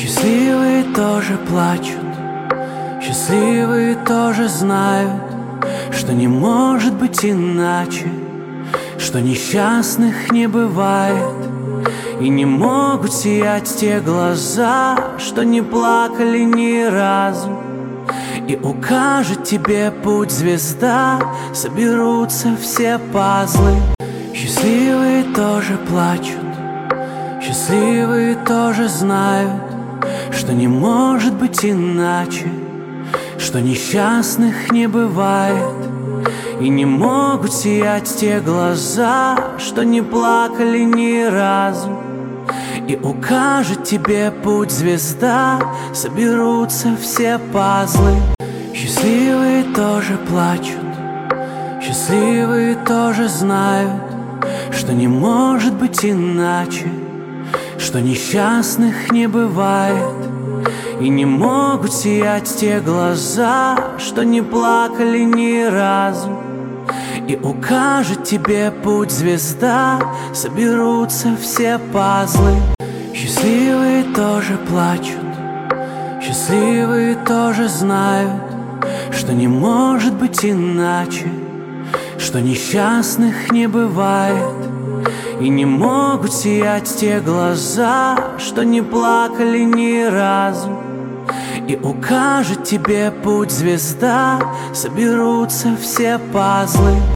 Счастливые тоже плачут, счастливые тоже знают, что не может быть иначе, что несчастных не бывает. И не могут сиять те глаза, что не плакали ни разу. И укажет тебе путь звезда, соберутся все пазлы. Счастливые тоже плачут, счастливые тоже знают, что не может быть иначе, что несчастных не бывает. И не могут сиять те глаза, что не плакали ни разу. И укажет тебе путь звезда, соберутся все пазлы. Счастливые тоже плачут, счастливые тоже знают, что не может быть иначе, что несчастных не бывает. И не могут сиять те глаза, что не плакали ни разу. И укажет тебе путь звезда, соберутся все пазлы. Счастливые тоже плачут, счастливые тоже знают, что не может быть иначе, что несчастных не бывает. И не могут сиять те глаза, что не плакали ни разу. И укажет тебе путь звезда, соберутся все пазлы.